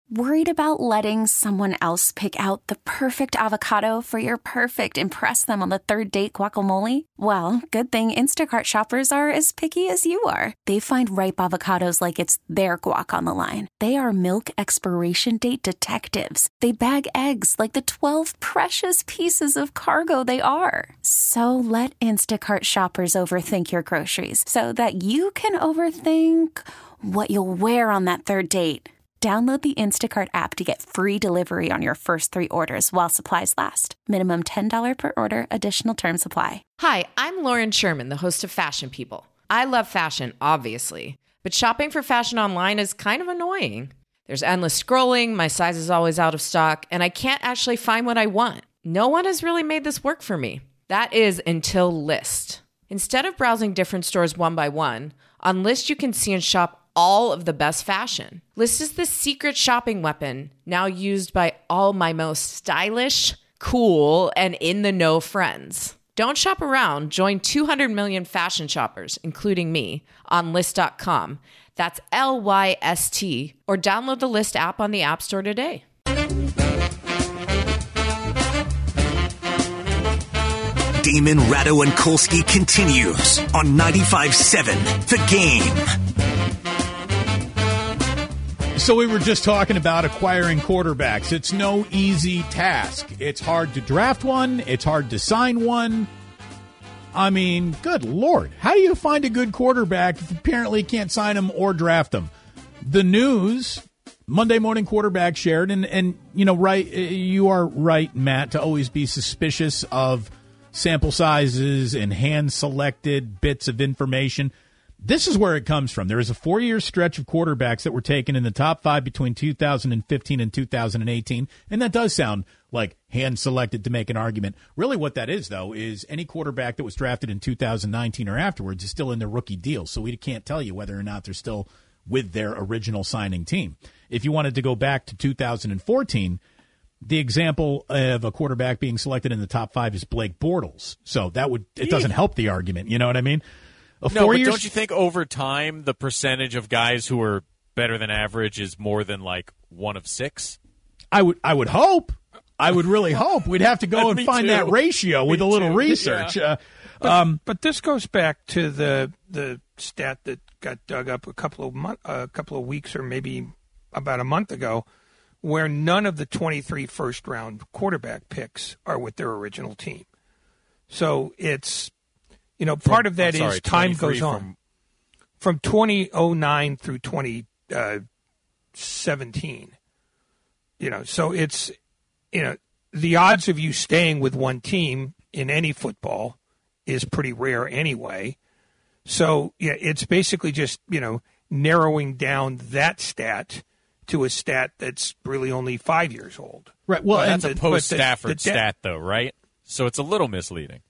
Worried about letting someone else pick out the perfect avocado for your perfect impress them on the third date guacamole? Well, good thing Instacart shoppers are as picky as you are. They find ripe avocados like it's their guac on the line. They are milk expiration date detectives. They bag eggs like the 12 precious pieces of cargo they are. So let Instacart shoppers overthink your groceries so that you can overthink what you'll wear on that third date. Download the Instacart app to get free delivery on your first 3 orders while supplies last. Minimum $10 per order. Additional terms apply. Hi, I'm Lauren Sherman, the host of Fashion People. I love fashion, obviously, but shopping for fashion online is kind of annoying. There's endless scrolling, my size is always out of stock, and I can't actually find what I want. No one has really made this work for me. That is until Lyst. Instead of browsing different stores one by one, on Lyst you can see and shop all of the best fashion. Lyst is the secret shopping weapon now used by all my most stylish, cool, and in-the-know friends. Don't shop around. Join 200 million fashion shoppers, including me, on Lyst.com. That's Lyst, or download the Lyst app on the App Store today. Damon, Ratto, and Kolsky continues on 95.7 The Game. So we were just talking about acquiring quarterbacks. It's no easy task. It's hard to draft one. It's hard to sign one. I mean, good Lord. How do you find a good quarterback if apparently can't sign him or draft him? The News, Monday Morning Quarterback shared, and you know, right, you are right, Matt, to always be suspicious of sample sizes and hand-selected bits of information. This is where it comes from. There is a 4-year stretch of quarterbacks that were taken in the top 5 between 2015 and 2018, and that does sound like hand-selected to make an argument. Really what that is, though, is any quarterback that was drafted in 2019 or afterwards is still in their rookie deal, so we can't tell you whether or not they're still with their original signing team. If you wanted to go back to 2014, the example of a quarterback being selected in the top 5 is Blake Bortles, so it doesn't help the argument, you know what I mean? But don't you think over time the percentage of guys who are better than average is more than like 1 of 6? I would hope. I would really hope. We'd have to go and find that ratio with a little research. Yeah. But this goes back to the stat that got dug up a couple of weeks or maybe about a month ago, where none of the 23 first-round quarterback picks are with their original team. So it's, you know, part of that is time goes on. From 2009 through 2017. You know, so it's, you know, the odds of you staying with one team in any football is pretty rare anyway. So, yeah, it's basically just, you know, narrowing down that stat to a stat that's really only 5 years old. Right. Well, that's a post-Stafford stat, though, right? So it's a little misleading.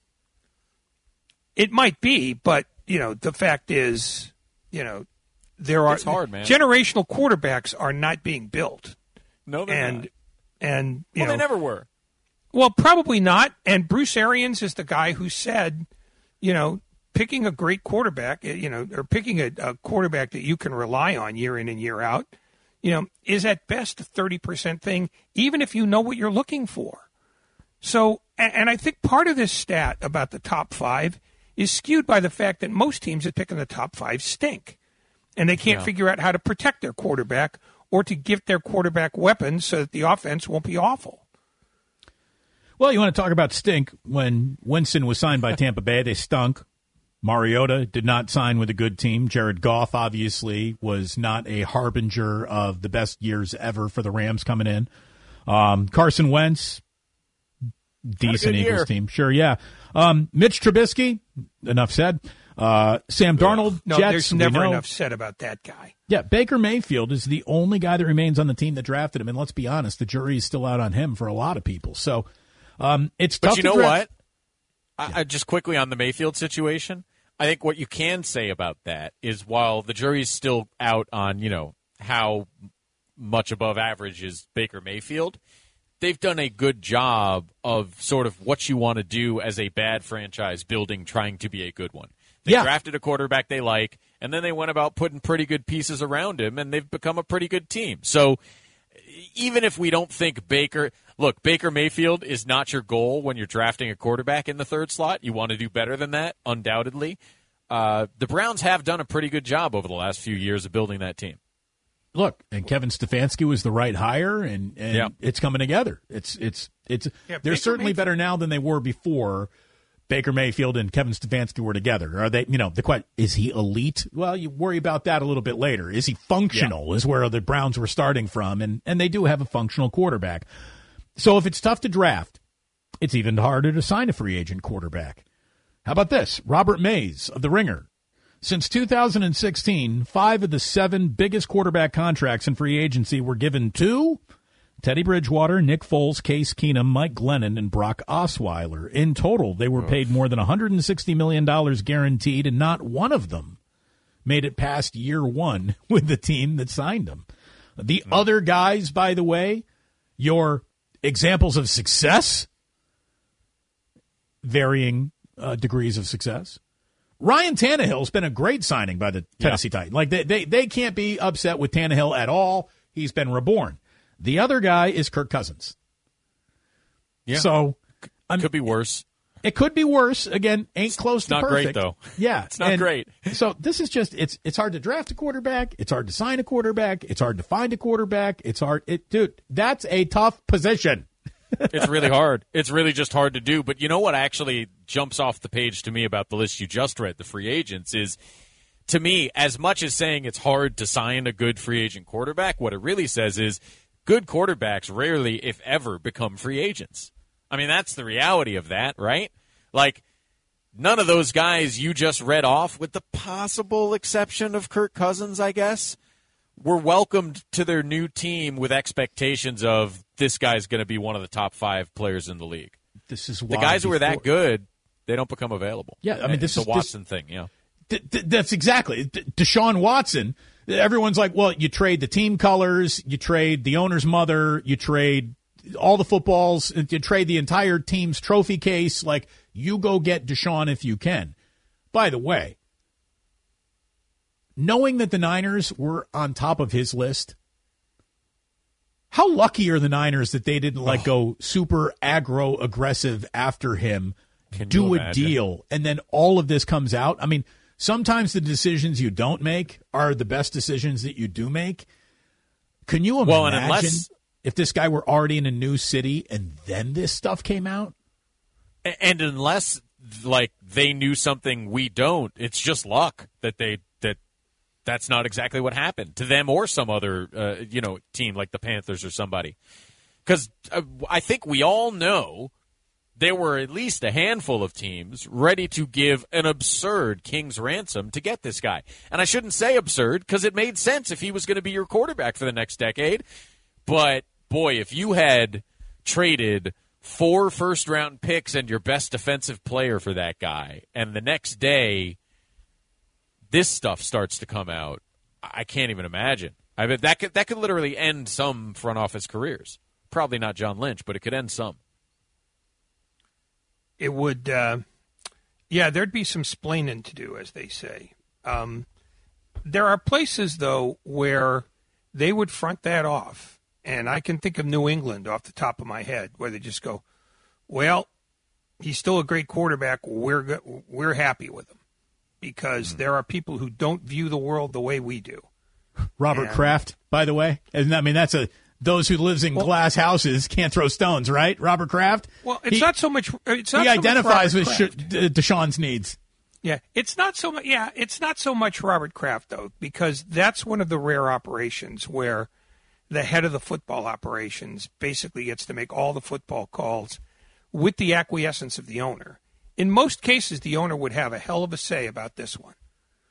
It might be, but, you know, the fact is, you know, it's hard, man. Generational quarterbacks are not being built. No, they're not. And you know, they never were. Well, probably not. And Bruce Arians is the guy who said, you know, picking a great quarterback, you know, or picking a quarterback that you can rely on year in and year out, you know, is at best a 30% thing, even if you know what you're looking for. So, and I think part of this stat about the top 5 is skewed by the fact that most teams that pick in the top 5 stink. And they can't figure out how to protect their quarterback or to give their quarterback weapons so that the offense won't be awful. Well, you want to talk about stink. When Winston was signed by Tampa Bay, they stunk. Mariota did not sign with a good team. Jared Goff, obviously, was not a harbinger of the best years ever for the Rams coming in. Carson Wentz, decent Eagles team. Sure, yeah. Mitch Trubisky, enough said. Sam Darnold, no, Jets. There's never enough said about that guy. Yeah, Baker Mayfield is the only guy that remains on the team that drafted him, and let's be honest, the jury is still out on him for a lot of people. So it's tough. But you know what? I just quickly on the Mayfield situation, I think what you can say about that is while the jury's still out on, you know, how much above average is Baker Mayfield, they've done a good job of sort of what you want to do as a bad franchise building, trying to be a good one. They drafted a quarterback they like, and then they went about putting pretty good pieces around him, and they've become a pretty good team. So even if we don't think Baker Mayfield is not your goal when you're drafting a quarterback in the third slot. You want to do better than that, undoubtedly. The Browns have done a pretty good job over the last few years of building that team. Look, and Kevin Stefanski was the right hire, and it's coming together. They're certainly better now than they were before Baker Mayfield and Kevin Stefanski were together. Are they? The question, is he elite? Well, you worry about that a little bit later. Is he functional? Is where the Browns were starting from, and they do have a functional quarterback. So if it's tough to draft, it's even harder to sign a free agent quarterback. How about this? Robert Mays of The Ringer. Since 2016, 5 of the 7 biggest quarterback contracts in free agency were given to Teddy Bridgewater, Nick Foles, Case Keenum, Mike Glennon, and Brock Osweiler. In total, they were paid more than $160 million guaranteed, and not one of them made it past year one with the team that signed them. The other guys, by the way, your examples of success, varying degrees of success. Ryan Tannehill's been a great signing by the Tennessee Titans. Like they can't be upset with Tannehill at all. He's been reborn. The other guy is Kirk Cousins. Yeah. So could be worse. It could be worse. Again, ain't close to perfect. It's not great, though. Yeah. It's not great. So this is just, it's hard to draft a quarterback. It's hard to sign a quarterback. It's hard to find a quarterback. Dude, that's a tough position. It's really hard. It's really just hard to do. But you know what actually jumps off the page to me about the list you just read, the free agents, is, to me, as much as saying it's hard to sign a good free agent quarterback, what it really says is good quarterbacks rarely, if ever, become free agents. I mean, that's the reality of that, right? Like, none of those guys you just read off, with the possible exception of Kirk Cousins, I guess, were welcomed to their new team with expectations of this guy's going to be one of the top 5 players in the league. This is why the guys who are that good, they don't become available. Yeah, I mean, this is is the Watson thing. Yeah, that's exactly Deshaun Watson. Everyone's like, well, you trade the team colors, you trade the owner's mother, you trade all the footballs, you trade the entire team's trophy case. Like, you go get Deshaun if you can. By the way, knowing that the Niners were on top of his list, how lucky are the Niners that they didn't go super aggro aggressive after him, do a deal, and then all of this comes out? I mean, sometimes the decisions you don't make are the best decisions that you do make. Can you imagine if this guy were already in a new city and then this stuff came out? And unless, they knew something we don't, it's just luck that that's not exactly what happened to them or some other, team like the Panthers or somebody. Because I think we all know there were at least a handful of teams ready to give an absurd king's ransom to get this guy. And I shouldn't say absurd because it made sense if he was going to be your quarterback for the next decade. But, boy, if you had traded 4 first-round picks and your best defensive player for that guy, and the next day this stuff starts to come out, I can't even imagine. I mean, that could literally end some front office careers. Probably not John Lynch, but it could end some. It would, there'd be some splaining to do, as they say. There are places, though, where they would front that off. And I can think of New England off the top of my head, where they just go, well, he's still a great quarterback. We're happy with him. Because there are people who don't view the world the way we do. Robert Kraft, by the way. That's those who lives in glass houses can't throw stones, right? Robert Kraft? Well, he identifies with Deshaun's needs. Yeah, it's not so much Robert Kraft, though, because that's one of the rare operations where the head of the football operations basically gets to make all the football calls with the acquiescence of the owner. In most cases, the owner would have a hell of a say about this one.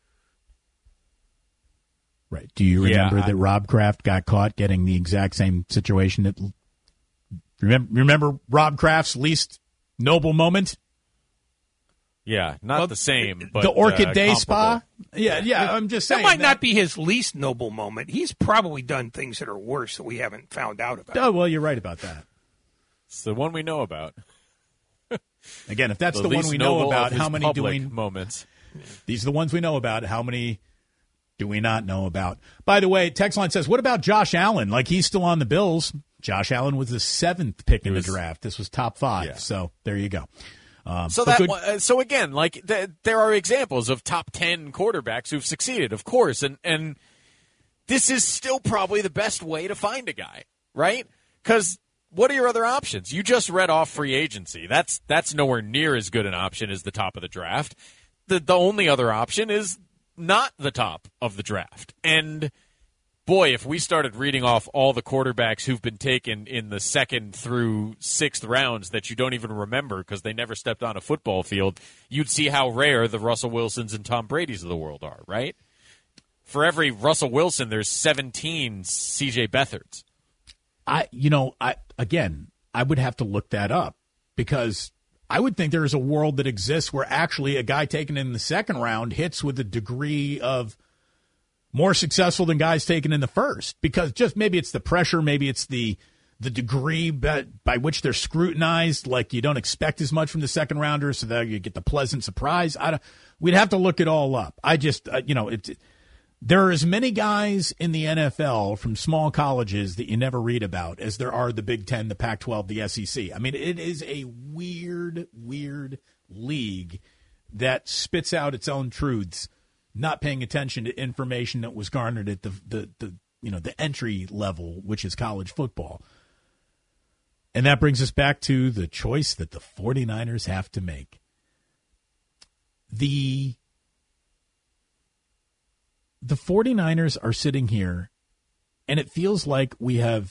Right. Do you remember that Rob Kraft got caught getting the exact same situation? Remember Rob Kraft's least noble moment? Yeah, not the same, but the Orchid Day comparable. Spa? Yeah, I'm just saying. That might not be his least noble moment. He's probably done things that are worse that we haven't found out about. Oh, well, you're right about that. It's the one we know about. Again, if that's the one we know about, how many moments? These are the ones we know about. How many do we not know about? By the way, text line says, what about Josh Allen? Like, he's still on the Bills. Josh Allen was the 7th pick in the draft. This was top 5. Yeah. So there you go. So again, like there are examples of top 10 quarterbacks who've succeeded, of course, and this is still probably the best way to find a guy, right? Because what are your other options? You just read off free agency. That's nowhere near as good an option as the top of the draft. The only other option is not the top of the draft. And boy, if we started reading off all the quarterbacks who've been taken in the 2nd through 6th rounds that you don't even remember because they never stepped on a football field, you'd see how rare the Russell Wilsons and Tom Brady's of the world are, right? For every Russell Wilson, there's 17 C.J. Beathard's. I would have to look that up because I would think there is a world that exists where actually a guy taken in the 2nd round hits with a degree of more successful than guys taken in the 1st, because just maybe it's the pressure, maybe it's the degree by which they're scrutinized. Like, you don't expect as much from the 2nd rounder, so that you get the pleasant surprise. We'd have to look it all up. There are as many guys in the NFL from small colleges that you never read about as there are the Big Ten, the Pac-12, the SEC. I mean, it is a weird league that spits out its own truths, not paying attention to information that was garnered at the entry level, which is college football. And that brings us back to the choice that the 49ers have to make. The 49ers are sitting here, and it feels like we have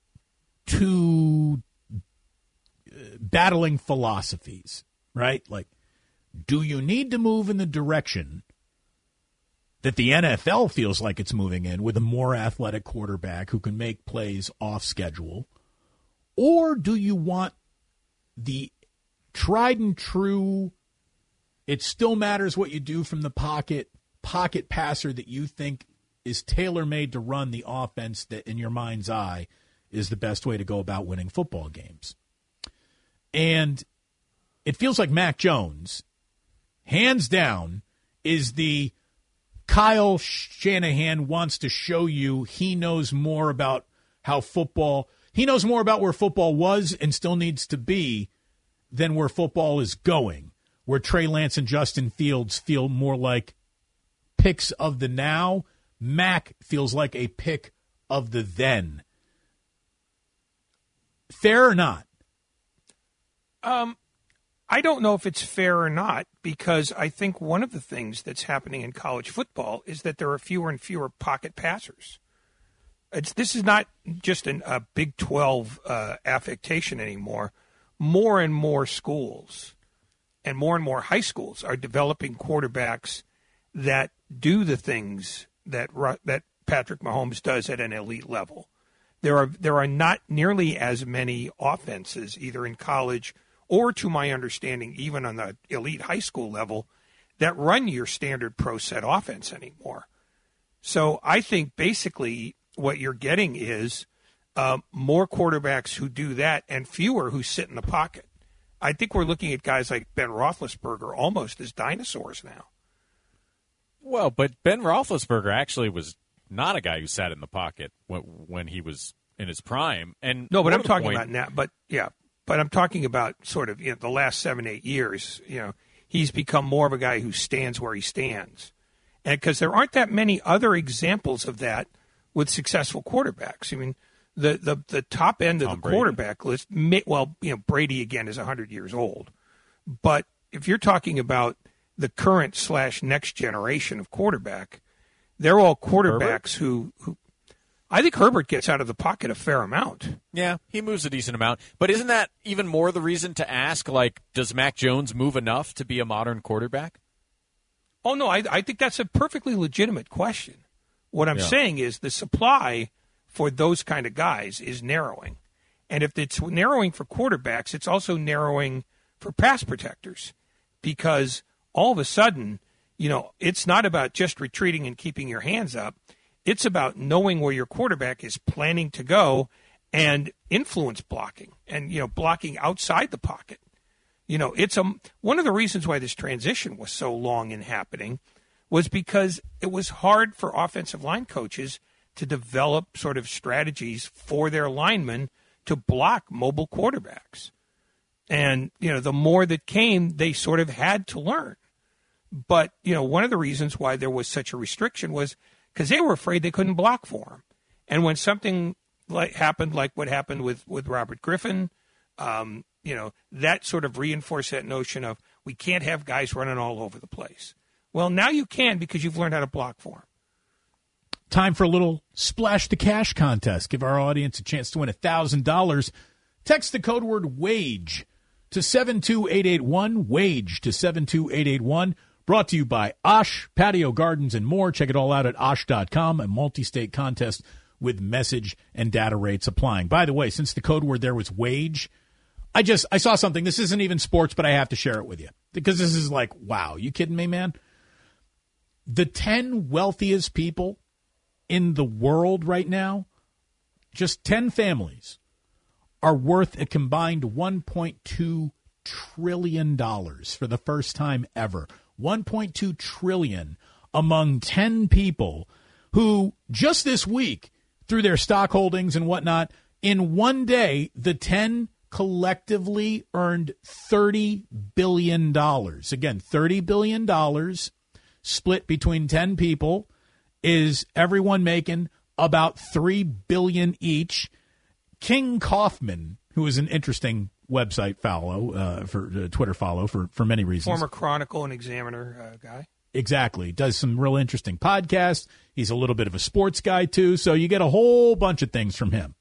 two battling philosophies, right? Like, do you need to move in the direction that the NFL feels like it's moving in with a more athletic quarterback who can make plays off schedule? Or do you want the tried and true, it still matters what you do from the pocket passer that you think is tailor-made to run the offense that in your mind's eye is the best way to go about winning football games? And it feels like Mac Jones, hands down, is the Kyle Shanahan wants to show you he knows more about he knows more about where football was and still needs to be than where football is going, where Trey Lance and Justin Fields feel more like picks of the now. Mac feels like a pick of the then. Fair or not? I don't know if it's fair or not, because I think one of the things that's happening in college football is that there are fewer and fewer pocket passers. This is not just a Big 12 affectation anymore. More and more schools and more high schools are developing quarterbacks that do the things that Patrick Mahomes does at an elite level. There are not nearly as many offenses, either in college or, to my understanding, even on the elite high school level, that run your standard pro set offense anymore. So I think basically what you're getting is more quarterbacks who do that and fewer who sit in the pocket. I think we're looking at guys like Ben Roethlisberger almost as dinosaurs now. Well, but Ben Roethlisberger actually was not a guy who sat in the pocket when he was in his prime. And no, but I'm talking about now. But yeah. But I'm talking about sort of the last 7-8 years. He's become more of a guy who stands where he stands, and because there aren't that many other examples of that with successful quarterbacks. I mean, the top end of the quarterback list. Brady again is 100 years old, but if you're talking about the current / next generation of quarterback, they're all quarterbacks who I think Herbert gets out of the pocket a fair amount. Yeah, he moves a decent amount. But isn't that even more the reason to ask, like, does Mac Jones move enough to be a modern quarterback? Oh, no, I think that's a perfectly legitimate question. What I'm saying is the supply for those kind of guys is narrowing. And if it's narrowing for quarterbacks, it's also narrowing for pass protectors. Because all of a sudden, it's not about just retreating and keeping your hands up. It's about knowing where your quarterback is planning to go and influence blocking and, blocking outside the pocket. It's one of the reasons why this transition was so long in happening was because it was hard for offensive line coaches to develop sort of strategies for their linemen to block mobile quarterbacks. And, the more that came, they sort of had to learn. But, one of the reasons why there was such a restriction was because they were afraid they couldn't block for him. And when something happened like what happened with Robert Griffin, that sort of reinforced that notion of we can't have guys running all over the place. Well, now you can because you've learned how to block for him. Time for a little Splash the Cash contest. Give our audience a chance to win $1,000. Text the code word WAGE to 72881, WAGE to 72881. Brought to you by Osh, Patio Gardens, and more. Check it all out at osh.com, a multi-state contest with message and data rates applying. By the way, since the code word there was WAGE, I saw something. This isn't even sports, but I have to share it with you because this is like, wow, you kidding me, man? The 10 wealthiest people in the world right now, just 10 families, are worth a combined $1.2 trillion for the first time ever. $1.2 trillion among 10 people who just this week, through their stock holdings and whatnot, in one day, the 10 collectively earned $30 billion. Again, $30 billion split between 10 people is everyone making about $3 billion each. King Kaufman, who is an interesting website follow, for Twitter follow for many reasons. Former Chronicle and Examiner guy. Exactly. Does some real interesting podcasts. He's a little bit of a sports guy, too, so you get a whole bunch of things from him.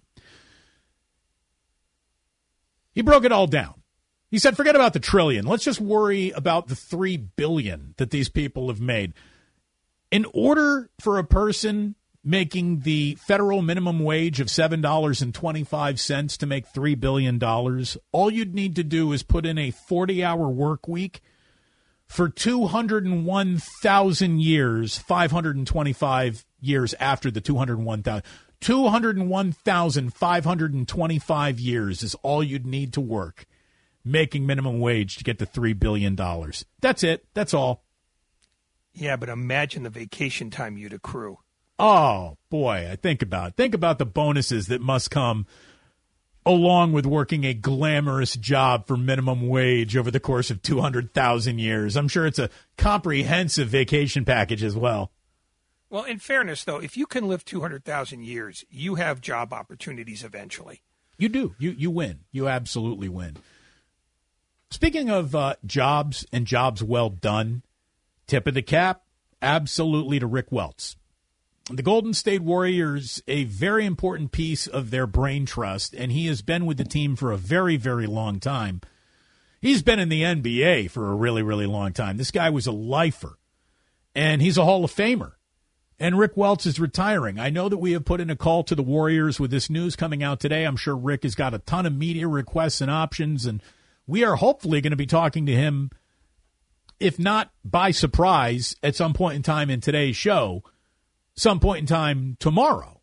He broke it all down. He said, forget about the trillion. Let's just worry about the $3 billion that these people have made. In order for a person making the federal minimum wage of $7.25 to make $3 billion, all you'd need to do is put in a 40-hour work week for 201,000 years, 525 years after the 201,000. 201,525 years is all you'd need to work making minimum wage to get to $3 billion. That's it. That's all. Yeah, but imagine the vacation time you'd accrue. Oh, boy, I think about the bonuses that must come along with working a glamorous job for minimum wage over the course of 200,000 years. I'm sure it's a comprehensive vacation package as well. Well, in fairness, though, if you can live 200,000 years, you have job opportunities eventually. You do. You win. You absolutely win. Speaking of jobs and jobs well done, tip of the cap, absolutely to Rick Welts. The Golden State Warriors, a very important piece of their brain trust, and he has been with the team for a very, very long time. He's been in the NBA for a really, really long time. This guy was a lifer, and he's a Hall of Famer. And Rick Welts is retiring. I know that we have put in a call to the Warriors with this news coming out today. I'm sure Rick has got a ton of media requests and options, and we are hopefully going to be talking to him, if not by surprise, at some point in time in today's show, some point in time tomorrow,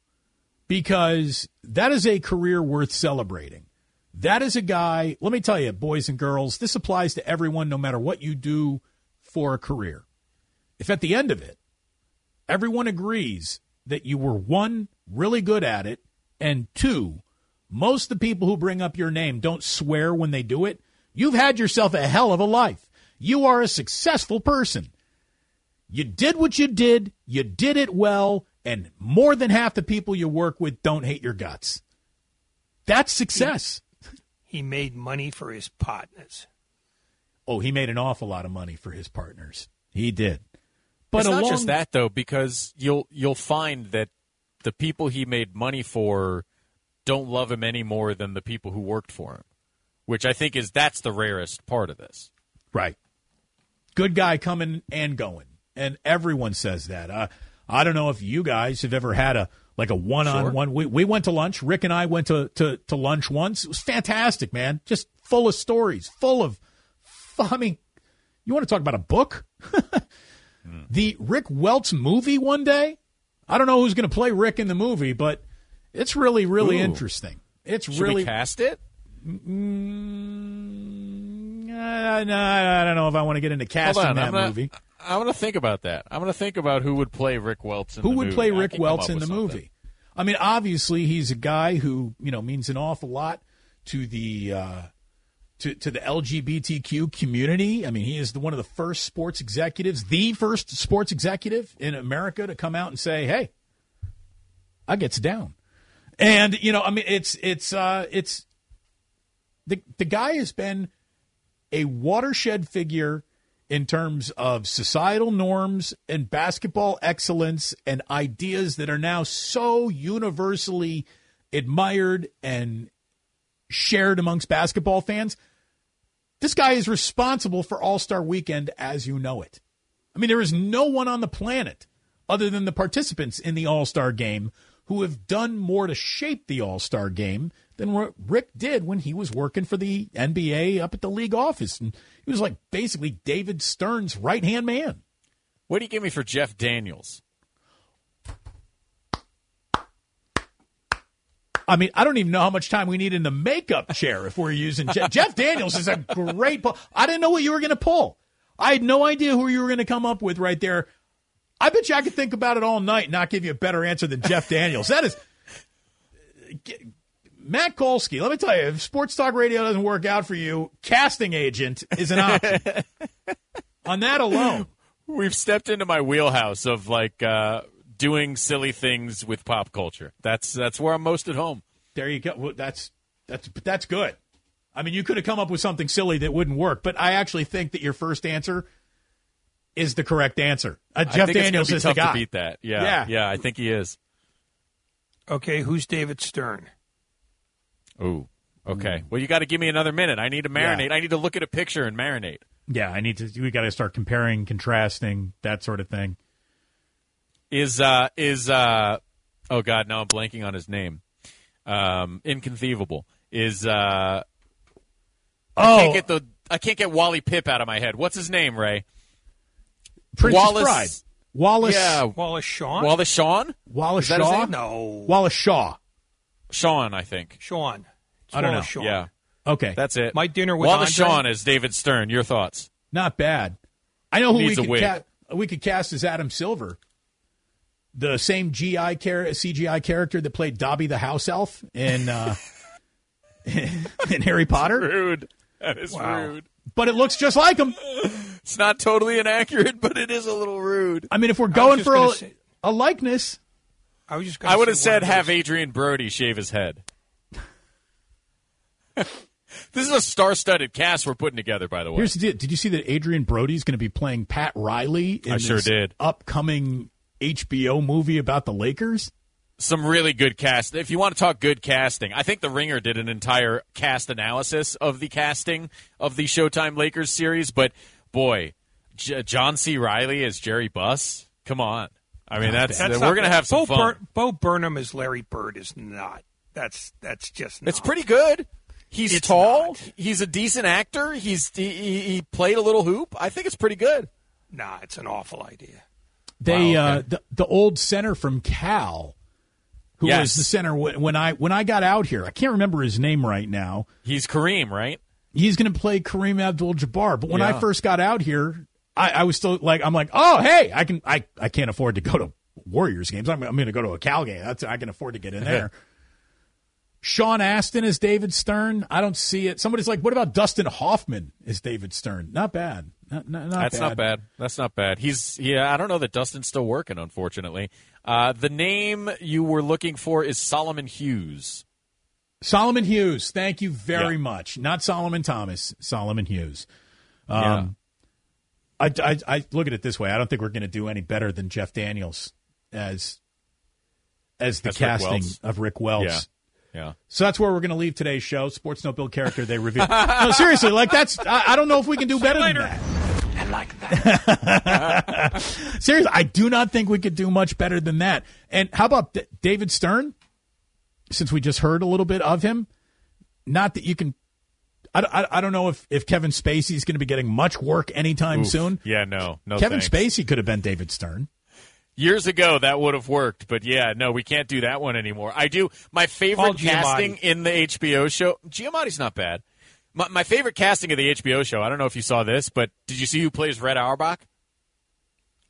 because that is a career worth celebrating. That is a guy, let me tell you, boys and girls, this applies to everyone no matter what you do for a career. If at the end of it, everyone agrees that you were, one, really good at it, and two, most of the people who bring up your name don't swear when they do it, you've had yourself a hell of a life. You are a successful person. You did what you did it well, and more than half the people you work with don't hate your guts. That's success. He made money for his partners. Oh, he made an awful lot of money for his partners. He did. But it's not just that, though, because you'll find that the people he made money for don't love him any more than the people who worked for him, which I think that's the rarest part of this. Right. Good guy coming and going, and everyone says that. I don't know if you guys have ever had a one-on-one. Sure. We went to lunch. Rick and I went to lunch once. It was fantastic, man. Just full of stories, I mean, you want to talk about a book? The Rick Welts movie one day. I don't know who's going to play Rick in the movie, but it's really, really interesting. Should we cast it? No, I don't know if I want to get into casting movie. I'm gonna think about that. I'm gonna think about who would play Rick Welts in the movie. Who would play Rick Welts in the movie? I mean, obviously, he's a guy who means an awful lot to the to the LGBTQ community. I mean, he is one of the first sports executives, the first sports executive in America to come out and say, "Hey, I gets down." And I mean, it's the guy has been a watershed figure in terms of societal norms and basketball excellence and ideas that are now so universally admired and shared amongst basketball fans. This guy is responsible for All-Star Weekend as you know it. I mean, there is no one on the planet other than the participants in the All-Star game who have done more to shape the All-Star game than what Rick did when he was working for the NBA up at the league office. And he was like basically David Stern's right-hand man. What do you give me for Jeff Daniels? I mean, I don't even know how much time we need in the makeup chair if we're using Jeff Daniels is a great pull. I didn't know what you were going to pull. I had no idea who you were going to come up with right there. I bet you I could think about it all night and not give you a better answer than Jeff Daniels. That is Matt Kolsky. Let me tell you, if sports talk radio doesn't work out for you, casting agent is an option. On that alone. We've stepped into my wheelhouse of doing silly things with pop culture. That's where I'm most at home. There you go. Well, that's good. I mean, you could have come up with something silly that wouldn't work, but I actually think that your first answer is the correct answer. Jeff Daniels is the guy. To beat that. Yeah, I think he is. Okay, who's David Stern? Ooh, okay. Well, you got to give me another minute. I need to marinate. Yeah. I need to look at a picture and marinate. Yeah, we got to start comparing, contrasting, that sort of thing. Oh God, now I'm blanking on his name. Inconceivable. I can't get Wally Pipp out of my head. What's his name, Ray? Princess Bride. Wallace. Yeah. Wallace Shawn? Wallace Shawn? Wallace Shaw? No. Wallace Shaw. Sean, I think. Sean. I don't know. Shawn. Yeah. Okay. That's it. My dinner with Wallace Andre? Shawn is David Stern. Your thoughts? Not bad. I know who we could cast as Adam Silver. The same CGI character that played Dobby the house elf in Harry Potter. Rude. That is rude. But it looks just like him. It's not totally inaccurate, but it is a little rude. I mean, if we're going for a likeness, I would have said have Adrian Brody shave his head. This is a star-studded cast we're putting together, by the way. Here's the deal. Did you see that Adrian Brody's going to be playing Pat Riley in this upcoming HBO movie about the Lakers? Some really good cast. If you want to talk good casting, I think The Ringer did an entire cast analysis of the casting of the Showtime Lakers series. But, boy, John C. Reilly as Jerry Buss? Come on. I mean, we're going to have some fun. Bo Burnham as Larry Bird is not. That's just not. It's pretty good. He's tall. Not. He's a decent actor. He played a little hoop. I think it's pretty good. Nah, it's an awful idea. The old center from Cal, who was the center when I got out here. I can't remember his name right now. He's Kareem, right? He's going to play Kareem Abdul-Jabbar. But when I first got out here, I was still I'm like, oh hey, I can't afford to go to Warriors games. I'm going to go to a Cal game. I can afford to get in there. Sean Astin as David Stern. I don't see it. Somebody's like, what about Dustin Hoffman as David Stern? Not bad. Not That's bad. not bad. That's not bad. I don't know that Dustin's still working, unfortunately. The name you were looking for is Solomon Hughes. Solomon Hughes. Thank you very much. Not Solomon Thomas. Solomon Hughes. I look at it this way. I don't think we're going to do any better than Jeff Daniels as the casting of Rick Welts. Yeah. So that's where we're going to leave today's show. Sports No Bill character they reveal. No, seriously, I don't know if we can do better than that. I like that. Seriously, I do not think we could do much better than that. And how about David Stern? Since we just heard a little bit of him, not that you can. I don't know if Kevin Spacey is going to be getting much work anytime soon. Yeah, no. Kevin thanks. Spacey could have been David Stern. Years ago, that would have worked, but we can't do that one anymore. I do. My favorite casting in the HBO show, Giamatti's not bad. My favorite casting of the HBO show, I don't know if you saw this, but did you see who plays Red Auerbach?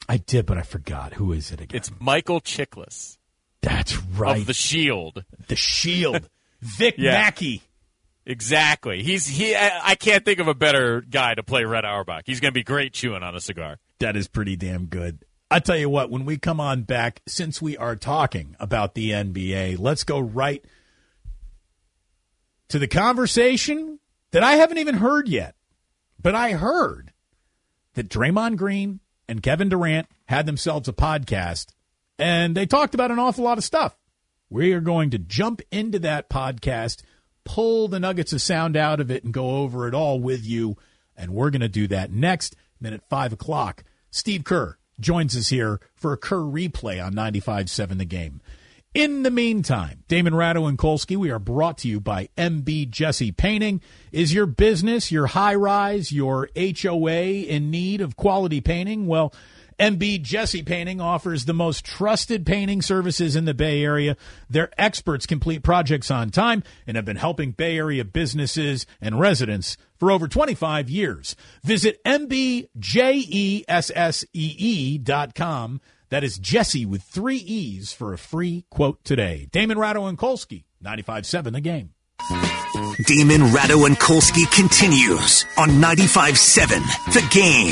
I did, but I forgot. Who is it again? It's Michael Chiklis. That's right. Of The Shield. The Shield. Vic Mackey. Exactly. I can't think of a better guy to play Red Auerbach. He's going to be great chewing on a cigar. That is pretty damn good. I tell you what, when we come on back, since we are talking about the NBA, let's go right to the conversation that I haven't even heard yet. But I heard that Draymond Green and Kevin Durant had themselves a podcast, and they talked about an awful lot of stuff. We are going to jump into that podcast, pull the nuggets of sound out of it, and go over it all with you. And we're going to do that next. Then at 5 o'clock, Steve Kerr joins us here for a Kerr replay on 95.7 The Game. In the meantime, Damon Ratto and Kolsky, we are brought to you by MB Jesse Painting. Is your business, your high-rise, your HOA in need of quality painting? Well, MB Jesse Painting offers the most trusted painting services in the Bay Area. Their experts complete projects on time and have been helping Bay Area businesses and residents for over 25 years. Visit mbjessee.com. That is Jesse with 3 E's for a free quote today. Damon Ratto and Kolsky, 95.7 The Game. Damon Ratto and Kolsky continues on 95.7 The Game.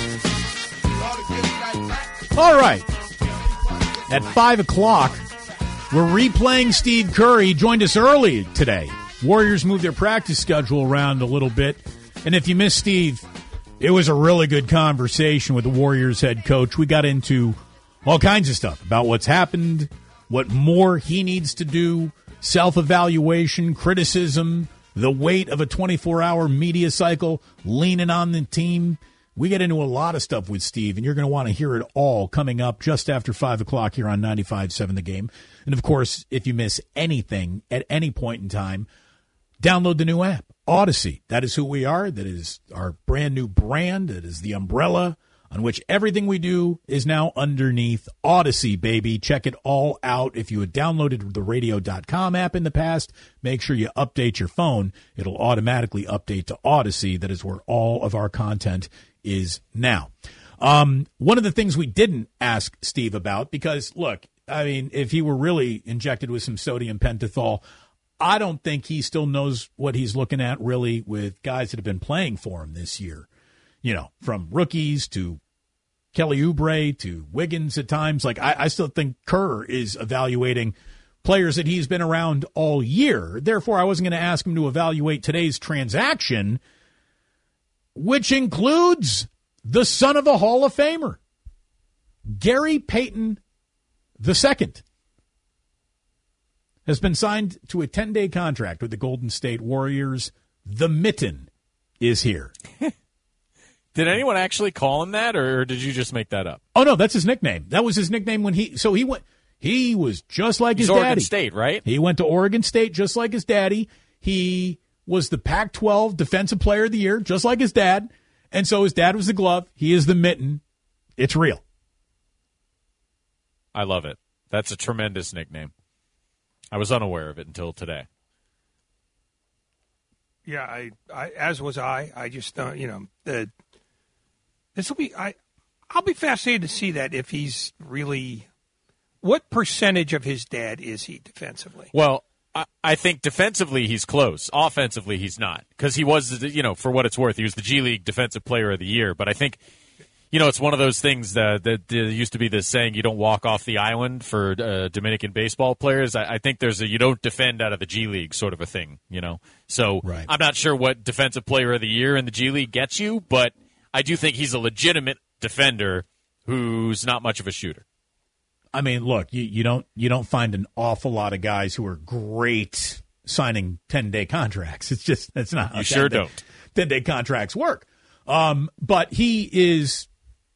All right. At 5 o'clock, we're replaying Steve Kerr. He joined us early today. Warriors moved their practice schedule around a little bit. And if you missed Steve, it was a really good conversation with the Warriors head coach. We got into all kinds of stuff about what's happened, what more he needs to do, self-evaluation, criticism, the weight of a 24-hour media cycle, leaning on the team. We get into a lot of stuff with Steve, and you're going to want to hear it all coming up just after 5 o'clock here on 95.7 The Game. And, of course, if you miss anything at any point in time, download the new app, Odyssey. That is who we are. That is our brand-new brand. That is the umbrella on which everything we do is now underneath Odyssey, baby. Check it all out. If you had downloaded the radio.com app in the past, make sure you update your phone. It'll automatically update to Odyssey. That is where all of our content is now. One of the things we didn't ask Steve about, because, look, I mean, if he were really injected with some sodium pentothal, I don't think he still knows what he's looking at, really, with guys that have been playing for him this year. You know, from rookies to Kelly Oubre to Wiggins at times. Like, I still think Kerr is evaluating players that he's been around all year. Therefore, I wasn't going to ask him to evaluate today's transaction, which includes the son of a Hall of Famer, Gary Payton II, has been signed to a 10-day contract with the Golden State Warriors. The Mitten is here. Did anyone actually call him that, or did you just make that up? Oh, no, that's his nickname. That was his nickname when he was just like his daddy. Oregon State, right? He went to Oregon State just like his daddy. He was the Pac-12 Defensive Player of the Year, just like his dad. And so his dad was the glove. He is the mitten. It's real. I love it. That's a tremendous nickname. I was unaware of it until today. Yeah, I as was I. I just this will be. I'll be fascinated to see that if he's really. What percentage of his dad is he defensively? Well, I think defensively he's close. Offensively he's not, because he was, for what it's worth, he was the G League Defensive Player of the Year. But I think, it's one of those things that there used to be this saying, you don't walk off the island for Dominican baseball players. I think there's a you don't defend out of the G League sort of a thing, So right. I'm not sure what Defensive Player of the Year in the G League gets you, but I do think he's a legitimate defender who's not much of a shooter. I mean, look, you don't find an awful lot of guys who are great signing 10-day contracts. It's not how you sure don't. 10-day contracts work. But he's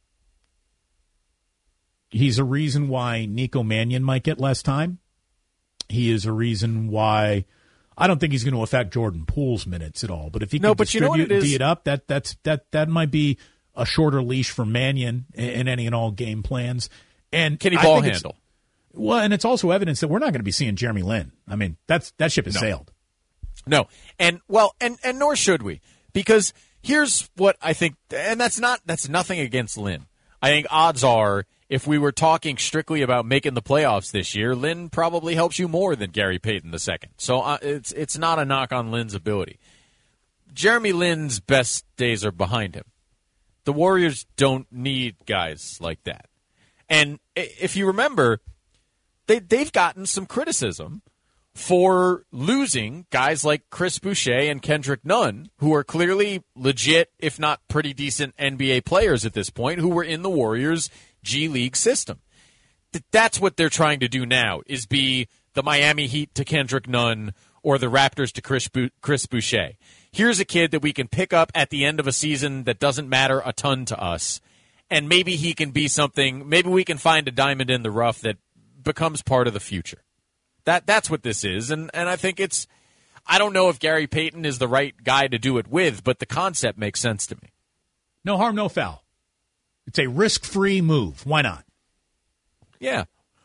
a reason why Nico Mannion might get less time. He is a reason why I don't think he's going to affect Jordan Poole's minutes at all. But if he can distribute and tee it up, that might be a shorter leash for Mannion in any and all game plans. And can he ball handle? Well, and it's also evidence that we're not going to be seeing Jeremy Lin. I mean, that ship has sailed. No, and nor should we, because here's what I think, and that's nothing against Lin. I think odds are, if we were talking strictly about making the playoffs this year, Lynn probably helps you more than Gary Payton II. So it's not a knock on Lynn's ability. Jeremy Lin's best days are behind him. The Warriors don't need guys like that. And if you remember, they've gotten some criticism for losing guys like Chris Boucher and Kendrick Nunn, who are clearly legit, if not pretty decent NBA players at this point, who were in the Warriors' G League system. That's what they're trying to do now, is be the Miami Heat to Kendrick Nunn or the Raptors to Chris Boucher. Here's a kid that we can pick up at the end of a season that doesn't matter a ton to us, and maybe he can be something. Maybe we can find a diamond in the rough that becomes part of the future. That's what this is, and I think it's – I don't know if Gary Payton is the right guy to do it with, but the concept makes sense to me. No harm, no foul. It's a risk-free move. Why not? Yeah.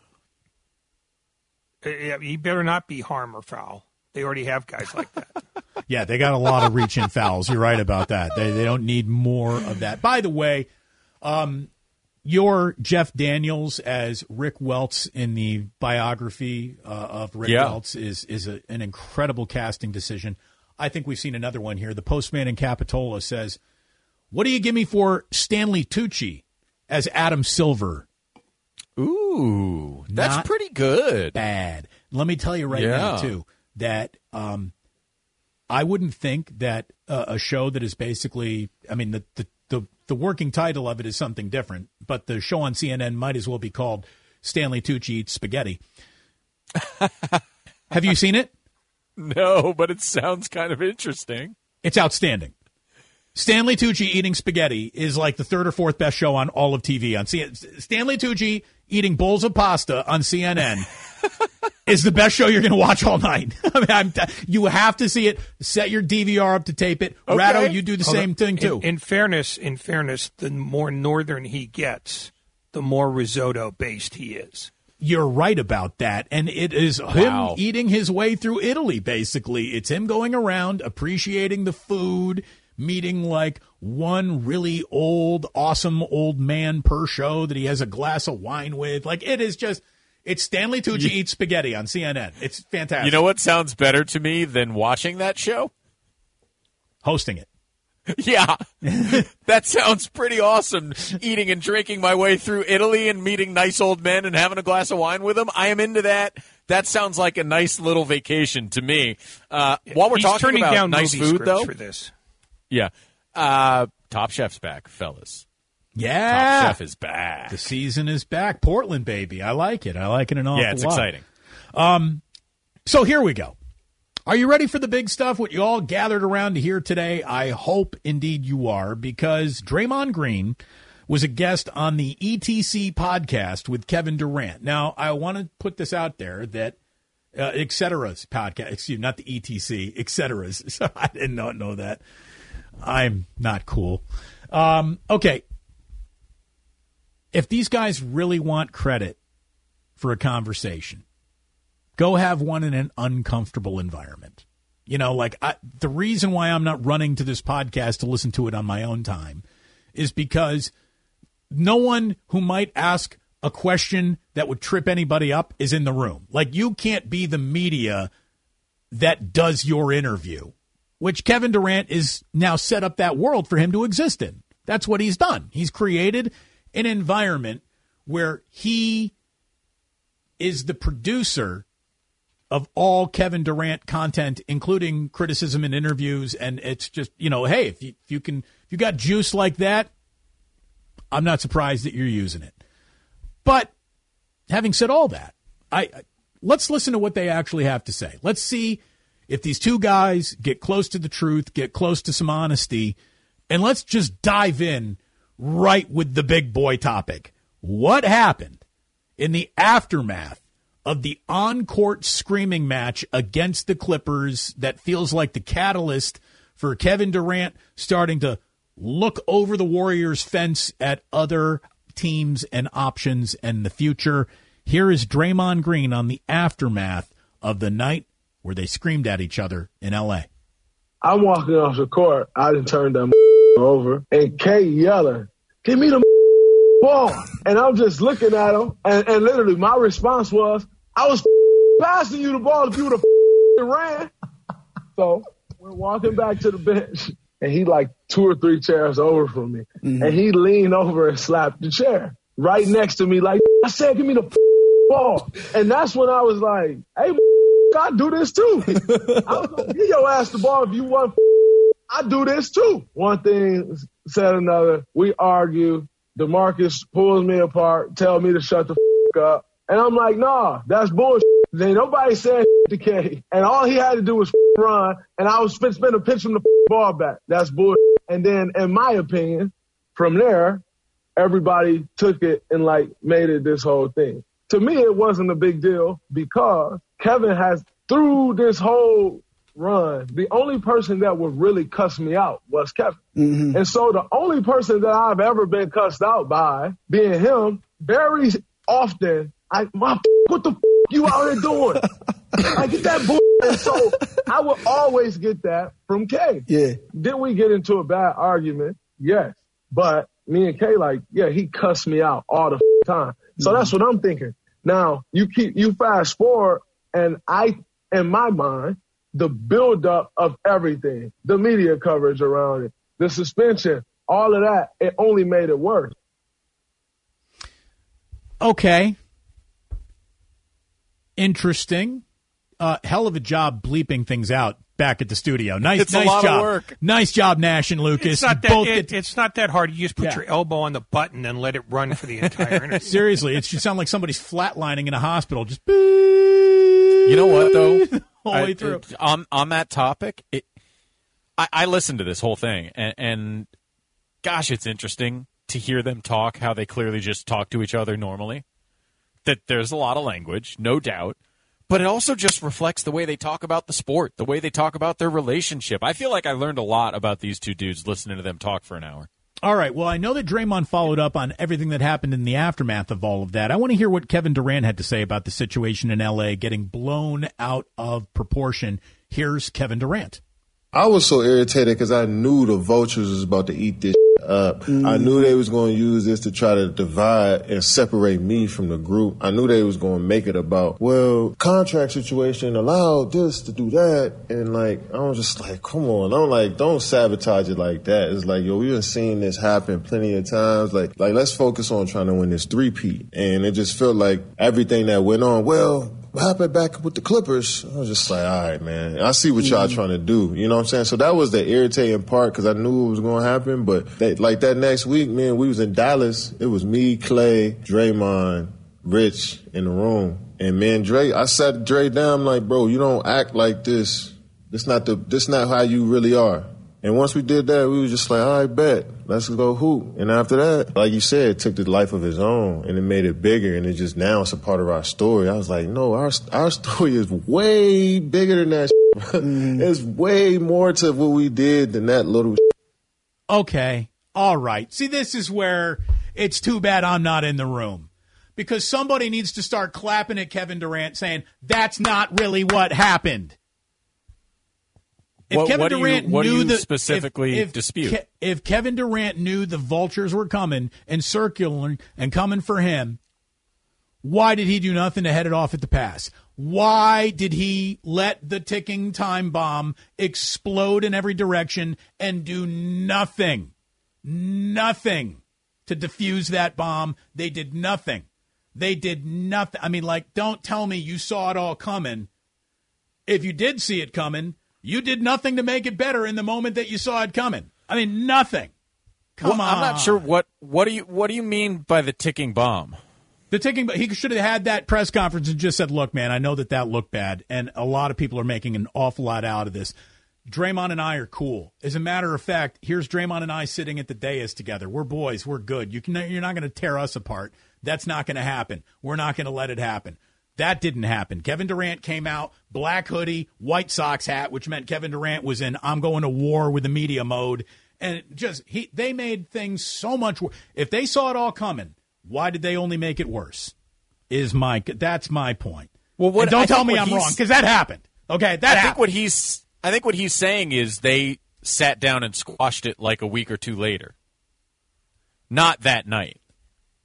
He better not be harm or foul. They already have guys like that. Yeah, they got a lot of reach-in fouls. You're right about that. They don't need more of that. By the way, your Jeff Daniels as Rick Welts in the biography of Rick Welts is an incredible casting decision. I think we've seen another one here. The postman in Capitola says, "What do you give me for Stanley Tucci as Adam Silver?" Ooh, that's Not pretty good. Bad. Let me tell you right now, too, that I wouldn't think that a show that is basically, I mean, the working title of it is something different, but the show on CNN might as well be called Stanley Tucci Eats Spaghetti. Have you seen it? No, but it sounds kind of interesting. It's outstanding. Stanley Tucci eating spaghetti is like the third or fourth best show on all of TV. On Stanley Tucci eating bowls of pasta on CNN is the best show you're going to watch all night. I mean, you have to see it. Set your DVR up to tape it. Okay. Ratto, you do the same thing too. In fairness, the more northern he gets, the more risotto based he is. You're right about that. And it is him eating his way through Italy, basically. It's him going around, appreciating the food, meeting like one really old, awesome old man per show that he has a glass of wine with. Like, it is just, it's Stanley Tucci Eats Spaghetti on CNN. It's fantastic. You know what sounds better to me than watching that show? Hosting it. Yeah, that sounds pretty awesome. Eating and drinking my way through Italy and meeting nice old men and having a glass of wine with them. I am into that. That sounds like a nice little vacation to me. While we're talking about nice food, though, for this. Yeah, Top Chef's back, fellas. Yeah, Top Chef is back. The season is back. Portland, baby. I like it. I like it an awful lot. Yeah, it's exciting. So here we go. Are you ready for the big stuff, what you all gathered around to hear today? I hope indeed you are, because Draymond Green was a guest on the ETC podcast with Kevin Durant. Now, I want to put this out there that Et Cetera's podcast, excuse me, not the ETC, Et Cetera's. So I did not know that. I'm not cool. Okay. If these guys really want credit for a conversation, go have one in an uncomfortable environment. You know, like the reason why I'm not running to this podcast to listen to it on my own time is because no one who might ask a question that would trip anybody up is in the room. Like, you can't be the media that does your interview, which Kevin Durant is now set up that world for him to exist in. That's what he's done. He's created an environment where he is the producer of all Kevin Durant content, including criticism and interviews. And it's just, you know, hey, if you got juice like that, I'm not surprised that you're using it. But having said all that, let's listen to what they actually have to say. Let's see if these two guys get close to the truth, get close to some honesty, and let's just dive in right with the big boy topic. What happened in the aftermath of the on-court screaming match against the Clippers that feels like the catalyst for Kevin Durant starting to look over the Warriors' fence at other teams and options and the future? Here is Draymond Green on the aftermath of the night where they screamed at each other in L.A. I'm walking off the court. I done turned them over, and Kay yelling, "Give me the ball. And I'm just looking at him, and literally my response was, I was passing you the ball if you would have ran. So we're walking back to the bench, and he like 2 or 3 chairs over from me. Mm-hmm. And he leaned over and slapped the chair right next to me like, I said, give me the ball. And that's when I was like, hey, I do this too. I was going to give your ass the ball if you want. I do this too. One thing said another. We argue. DeMarcus pulls me apart, tell me to shut the up. And I'm like, nah, that's bullshit. Then nobody said to K. And all he had to do was run. And I was spin a pitch from the ball back. That's bullshit. And then, in my opinion, from there, everybody took it and like made it this whole thing. To me, it wasn't a big deal because Kevin has, through this whole run, the only person that would really cuss me out was Kevin. Mm-hmm. And so the only person that I've ever been cussed out by, being him, very often, what the you out here doing? I get that bull. And so I would always get that from K. Yeah. Then we get into a bad argument? Yes. But me and K, like, yeah, he cussed me out all the time. So that's what I'm thinking. Now, you fast forward, and in my mind, the buildup of everything, the media coverage around it, the suspension, all of that, it only made it worse. Okay. Interesting. Hell of a job bleeping things out back at the studio. Nice a lot job. Of work. Nice job, Nash and Lucas. It's not that hard. You just put your elbow on the button and let it run for the entire interview. Seriously, it should sound like somebody's flatlining in a hospital. Just you know what, though? All the way through. On that topic, I listened to this whole thing, and gosh, it's interesting to hear them talk, how they clearly just talk to each other normally. That there's a lot of language, no doubt. But it also just reflects the way they talk about the sport, the way they talk about their relationship. I feel like I learned a lot about these two dudes listening to them talk for an hour. All right. Well, I know that Draymond followed up on everything that happened in the aftermath of all of that. I want to hear what Kevin Durant had to say about the situation in L.A. getting blown out of proportion. Here's Kevin Durant. I was so irritated because I knew the vultures was about to eat this up. I knew they was going to use this to try to divide and separate me from the group. I knew they was going to make it about, well, contract situation allowed this to do that. And like, I was just like, come on, don't sabotage it like that. It's like, yo, we been seeing this happen plenty of times. Like let's focus on trying to win this three-peat. And it just felt like everything that went on, well, what happened back with the Clippers? I was just like, all right, man, I see what y'all trying to do. You know what I'm saying? So that was the irritating part because I knew it was going to happen. But that next week, man, we was in Dallas. It was me, Clay, Draymond, Rich in the room. And man, Dre, I sat Dre down. I'm like, bro, you don't act like this. This not how you really are. And once we did that, we was just like, all right, bet. Let's go hoop. And after that, like you said, it took the life of its own and it made it bigger. And it just now it's a part of our story. I was like, no, our story is way bigger than that. It's way more to what we did than that little. Okay. All right. See, this is where it's too bad I'm not in the room. Because somebody needs to start clapping at Kevin Durant saying, that's not really what happened. What do you specifically dispute? If Kevin Durant knew the vultures were coming and circling and coming for him, why did he do nothing to head it off at the pass? Why did he let the ticking time bomb explode in every direction and do nothing to defuse that bomb? They did nothing. I mean, like, don't tell me you saw it all coming. If you did see it coming, you did nothing to make it better in the moment that you saw it coming. I mean, nothing. Come on. I'm not sure what do you mean by the ticking bomb? The ticking, he should have had that press conference and just said, look, man, I know that looked bad, and a lot of people are making an awful lot out of this. Draymond and I are cool. As a matter of fact, here's Draymond and I sitting at the dais together. We're boys. We're good. You're not going to tear us apart. That's not going to happen. We're not going to let it happen. That didn't happen. Kevin Durant came out, black hoodie, White Sox hat, which meant Kevin Durant was in I'm going to war with the media mode. And they made things so much worse. If they saw it all coming, why did they only make it worse? That's my point. Well, don't tell me I'm wrong, because that happened. Okay, that happened. I think what he's saying is they sat down and squashed it like a week or two later. Not that night.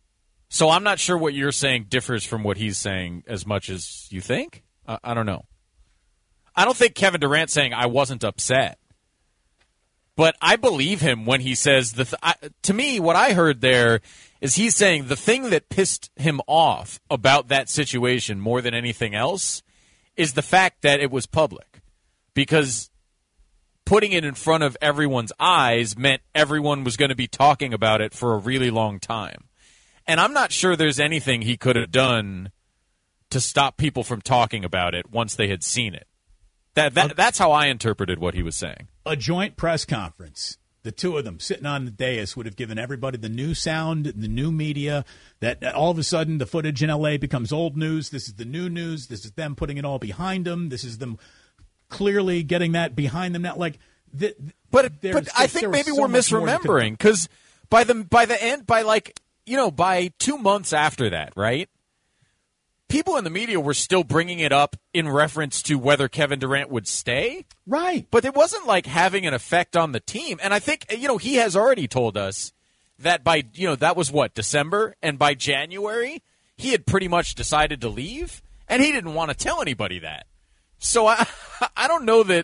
So I'm not sure what you're saying differs from what he's saying as much as you think. I don't know. I don't think Kevin Durant's saying I wasn't upset. But I believe him when he says, to me, what I heard there is he's saying the thing that pissed him off about that situation more than anything else is the fact that it was public. Because putting it in front of everyone's eyes meant everyone was going to be talking about it for a really long time. And I'm not sure there's anything he could have done to stop people from talking about it once they had seen it. That's how I interpreted what he was saying. A joint press conference, the two of them sitting on the dais, would have given everybody the new sound, the new media, that all of a sudden the footage in L.A. becomes old news. This is the new news. This is them putting it all behind them. This is them clearly getting that behind them now. Like, but I think maybe we're misremembering because by 2 months after that, right? People in the media were still bringing it up in reference to whether Kevin Durant would stay. Right. But it wasn't like having an effect on the team. And I think, he has already told us that by, that was December? And by January, he had pretty much decided to leave. And he didn't want to tell anybody that. So I don't know the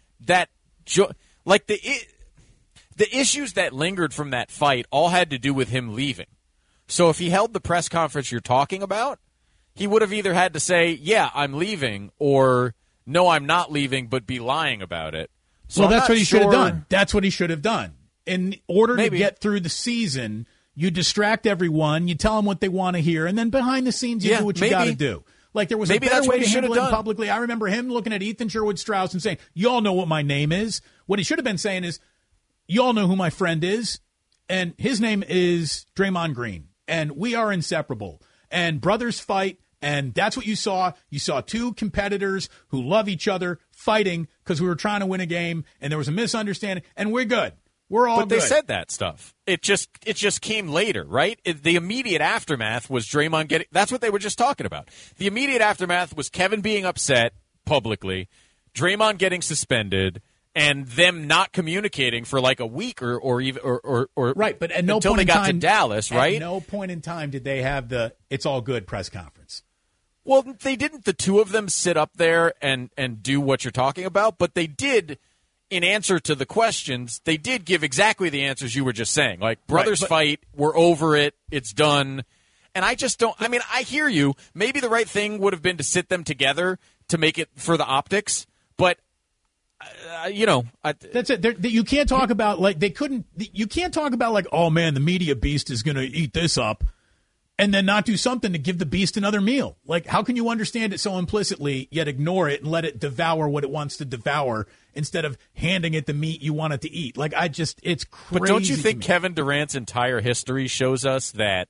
issues that lingered from that fight all had to do with him leaving. So if he held the press conference you're talking about, he would have either had to say, yeah, I'm leaving, or no, I'm not leaving, but be lying about it. So well, that's what he should have done. That's what he should have done. In order to get through the season, you distract everyone, you tell them what they want to hear, and then behind the scenes, you do what you got to do. Like, there was a better way to handle it publicly. I remember him looking at Ethan Sherwood-Strauss and saying, you all know what my name is. What he should have been saying is, you all know who my friend is, and his name is Draymond Green, and we are inseparable. And brothers fight. And that's what you saw. You saw two competitors who love each other fighting because we were trying to win a game, and there was a misunderstanding, and we're good. We're all good. But they said that stuff. It just came later, right? The immediate aftermath was Draymond getting – that's what they were just talking about. The immediate aftermath was Kevin being upset publicly, Draymond getting suspended, and them not communicating for like a week or right, but at no until point they in got time, to Dallas, right? At no point in time did they have the "it's all good" press conference. Well, they didn't. The two of them sit up there and do what you're talking about, but they did, in answer to the questions, they did give exactly the answers you were just saying. Like, brothers fight, we're over it, it's done. And I just don't. I mean, I hear you. Maybe the right thing would have been to sit them together to make it for the optics, but. That's it. You can't talk about like they couldn't. You can't talk about like, oh man, the media beast is going to eat this up, and then not do something to give the beast another meal. Like, how can you understand it so implicitly yet ignore it and let it devour what it wants to devour instead of handing it the meat you want it to eat? Like, it's crazy. But don't you think Kevin Durant's entire history shows us that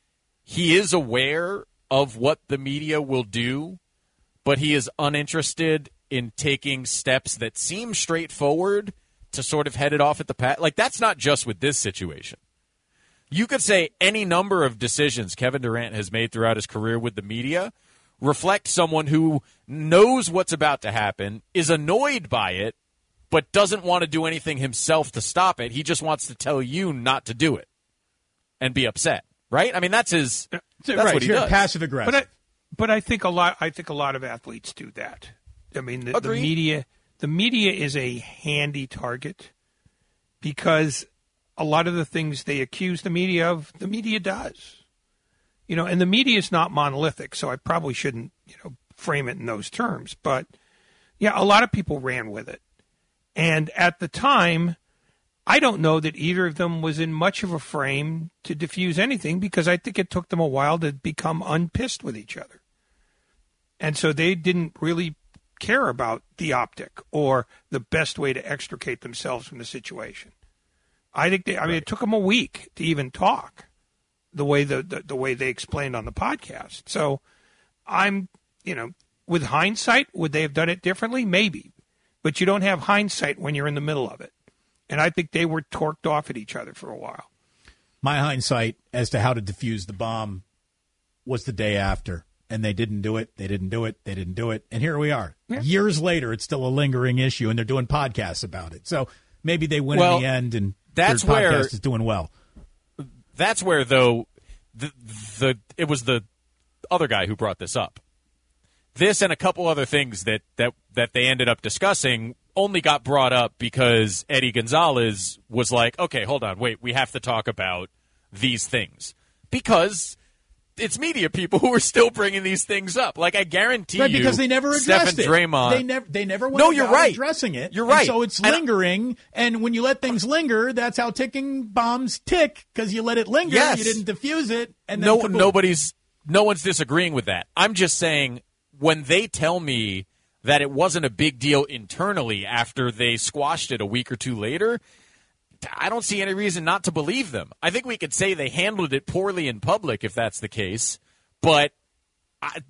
he is aware of what the media will do, but he is uninterested in taking steps that seem straightforward to sort of head it off at the pass? Like, that's not just with this situation. You could say any number of decisions Kevin Durant has made throughout his career with the media reflect someone who knows what's about to happen, is annoyed by it, but doesn't want to do anything himself to stop it. He just wants to tell you not to do it and be upset, right? I mean, that's what he does. Passive aggressive. But I think a lot of athletes do that. I mean, the media is a handy target because a lot of the things they accuse the media of, the media does. And the media is not monolithic, so I probably shouldn't, frame it in those terms. But, yeah, a lot of people ran with it. And at the time, I don't know that either of them was in much of a frame to diffuse anything because I think it took them a while to become unpissed with each other. And so they didn't really care about the optic or the best way to extricate themselves from the situation. I think it took them a week to even talk the way the way they explained on the podcast. So I'm, with hindsight, would they have done it differently? Maybe. But you don't have hindsight when you're in the middle of it. And I think they were torqued off at each other for a while. My hindsight as to how to defuse the bomb was the day after. And they didn't do it. They didn't do it. They didn't do it. And here we are. Yeah. Years later, it's still a lingering issue, and they're doing podcasts about it. So maybe they win in the end, and that's Third Podcast is doing well. That's where, though, it was the other guy who brought this up. This and a couple other things that they ended up discussing only got brought up because Eddie Gonzalez was like, okay, hold on, wait, we have to talk about these things. Because it's media people who are still bringing these things up. Like, I guarantee you, because they never addressed Steph and Draymond, They never went about addressing it. You're right. And so it's lingering, and when you let things linger, that's how ticking bombs tick, because you let it linger, yes. You didn't diffuse it, and then no one's disagreeing with that. I'm just saying, when they tell me that it wasn't a big deal internally after they squashed it a week or two later, I don't see any reason not to believe them. I think we could say they handled it poorly in public if that's the case, but I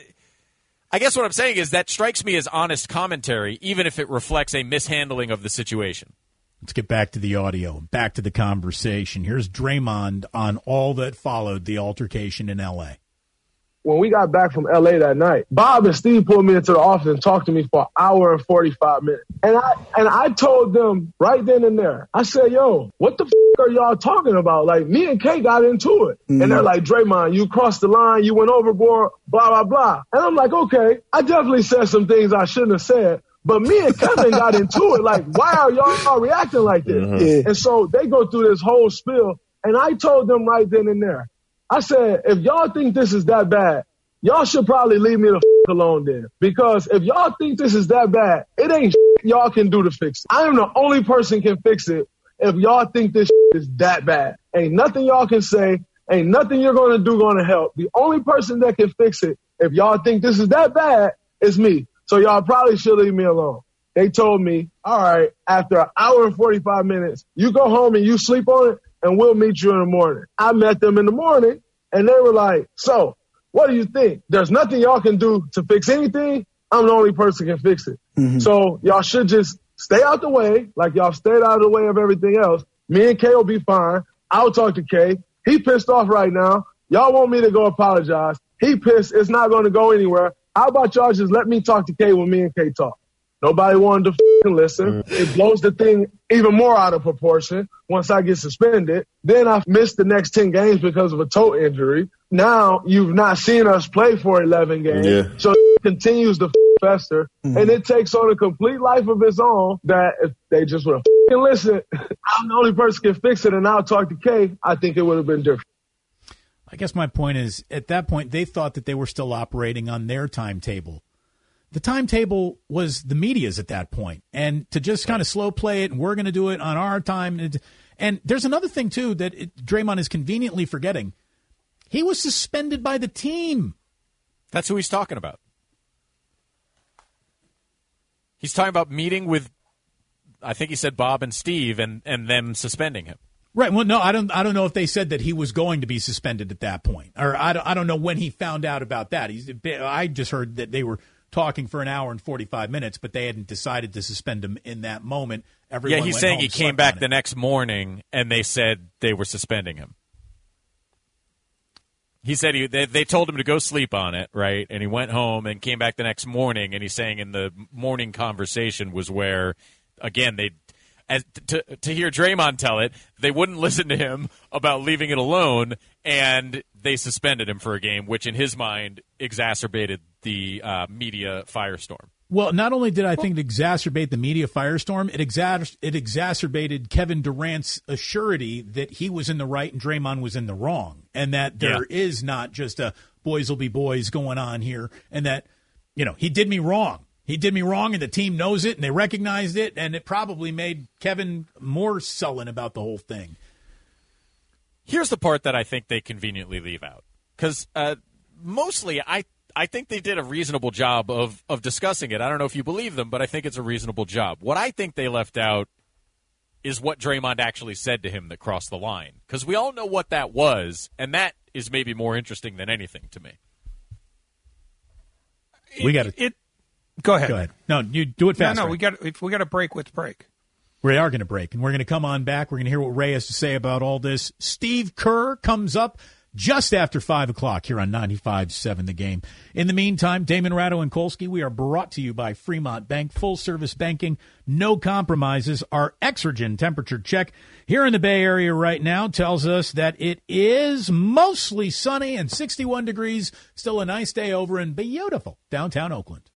guess what I'm saying is that strikes me as honest commentary, even if it reflects a mishandling of the situation. Let's get back to the audio, back to the conversation. Here's Draymond on all that followed the altercation in L.A. When we got back from L.A. that night, Bob and Steve pulled me into the office and talked to me for an hour and 45 minutes. And I told them right then and there, I said, yo, what the are y'all talking about? Like, me and Kay got into it. And they're like, Draymond, you crossed the line, you went overboard, blah, blah, blah. And I'm like, okay, I definitely said some things I shouldn't have said. But me and Kevin got into it. Like, why are y'all reacting like this? Mm-hmm. And so they go through this whole spiel. And I told them right then and there, I said, if y'all think this is that bad, y'all should probably leave me the alone then. Because if y'all think this is that bad, it ain't y'all can do to fix it. I am the only person can fix it if y'all think this is that bad. Ain't nothing y'all can say. Ain't nothing you're going to do going to help. The only person that can fix it, if y'all think this is that bad, is me. So y'all probably should leave me alone. They told me, all right, after an hour and 45 minutes, you go home and you sleep on it, and we'll meet you in the morning. I met them in the morning, and they were like, so what do you think? There's nothing y'all can do to fix anything. I'm the only person can fix it. Mm-hmm. So y'all should just stay out the way, like y'all stayed out of the way of everything else. Me and Kay will be fine. I'll talk to Kay. He pissed off right now. Y'all want me to go apologize. He pissed. It's not going to go anywhere. How about y'all just let me talk to Kay when me and Kay talk? Nobody wanted to listen. It blows the thing even more out of proportion once I get suspended. Then I missed the next 10 games because of a toe injury. Now you've not seen us play for 11 games. Yeah. So it continues to fester. Mm-hmm. And it takes on a complete life of its own that if they just would have listened, I'm the only person who can fix it, and I'll talk to Kay, I think it would have been different. I guess my point is, at that point, they thought that they were still operating on their timetable. The timetable was the media's at that point. And to just kind of slow play it, and we're going to do it on our time. And there's another thing, too, that Draymond is conveniently forgetting. He was suspended by the team. That's who he's talking about. He's talking about meeting with, I think he said Bob and Steve, and them suspending him. Right. Well, no, I don't know if they said that he was going to be suspended at that point, or I don't know when he found out about that. I just heard that they were talking for an hour and 45 minutes, but they hadn't decided to suspend him in that moment. Everyone he's saying he came back the next morning, and they said they were suspending him. He said they told him to go sleep on it, right? And he went home and came back the next morning, and he's saying in the morning conversation was where, again, to hear Draymond tell it, they wouldn't listen to him about leaving it alone, and they suspended him for a game, which in his mind exacerbated the media firestorm. Well, not only did I think it exacerbate the media firestorm, it exacerbated Kevin Durant's assurity that he was in the right and Draymond was in the wrong, and that there is not just a boys will be boys going on here, and that, he did me wrong. He did me wrong, and the team knows it, and they recognized it, and it probably made Kevin more sullen about the whole thing. Here's the part that I think they conveniently leave out, because mostly I think they did a reasonable job of discussing it. I don't know if you believe them, but I think it's a reasonable job. What I think they left out is what Draymond actually said to him that crossed the line, because we all know what that was, and that is maybe more interesting than anything to me. We got it. Go ahead. No, you do it fast. No, if we got to break, let's break. We are going to break, and we're going to come on back. We're going to hear what Ray has to say about all this. Steve Kerr comes up. just after 5 o'clock here on 95.7 The Game. In the meantime, Damon Ratto and Kolsky, we are brought to you by Fremont Bank. Full-service banking, no compromises. Our Exergen temperature check here in the Bay Area right now tells us that it is mostly sunny and 61 degrees. Still a nice day over in beautiful downtown Oakland.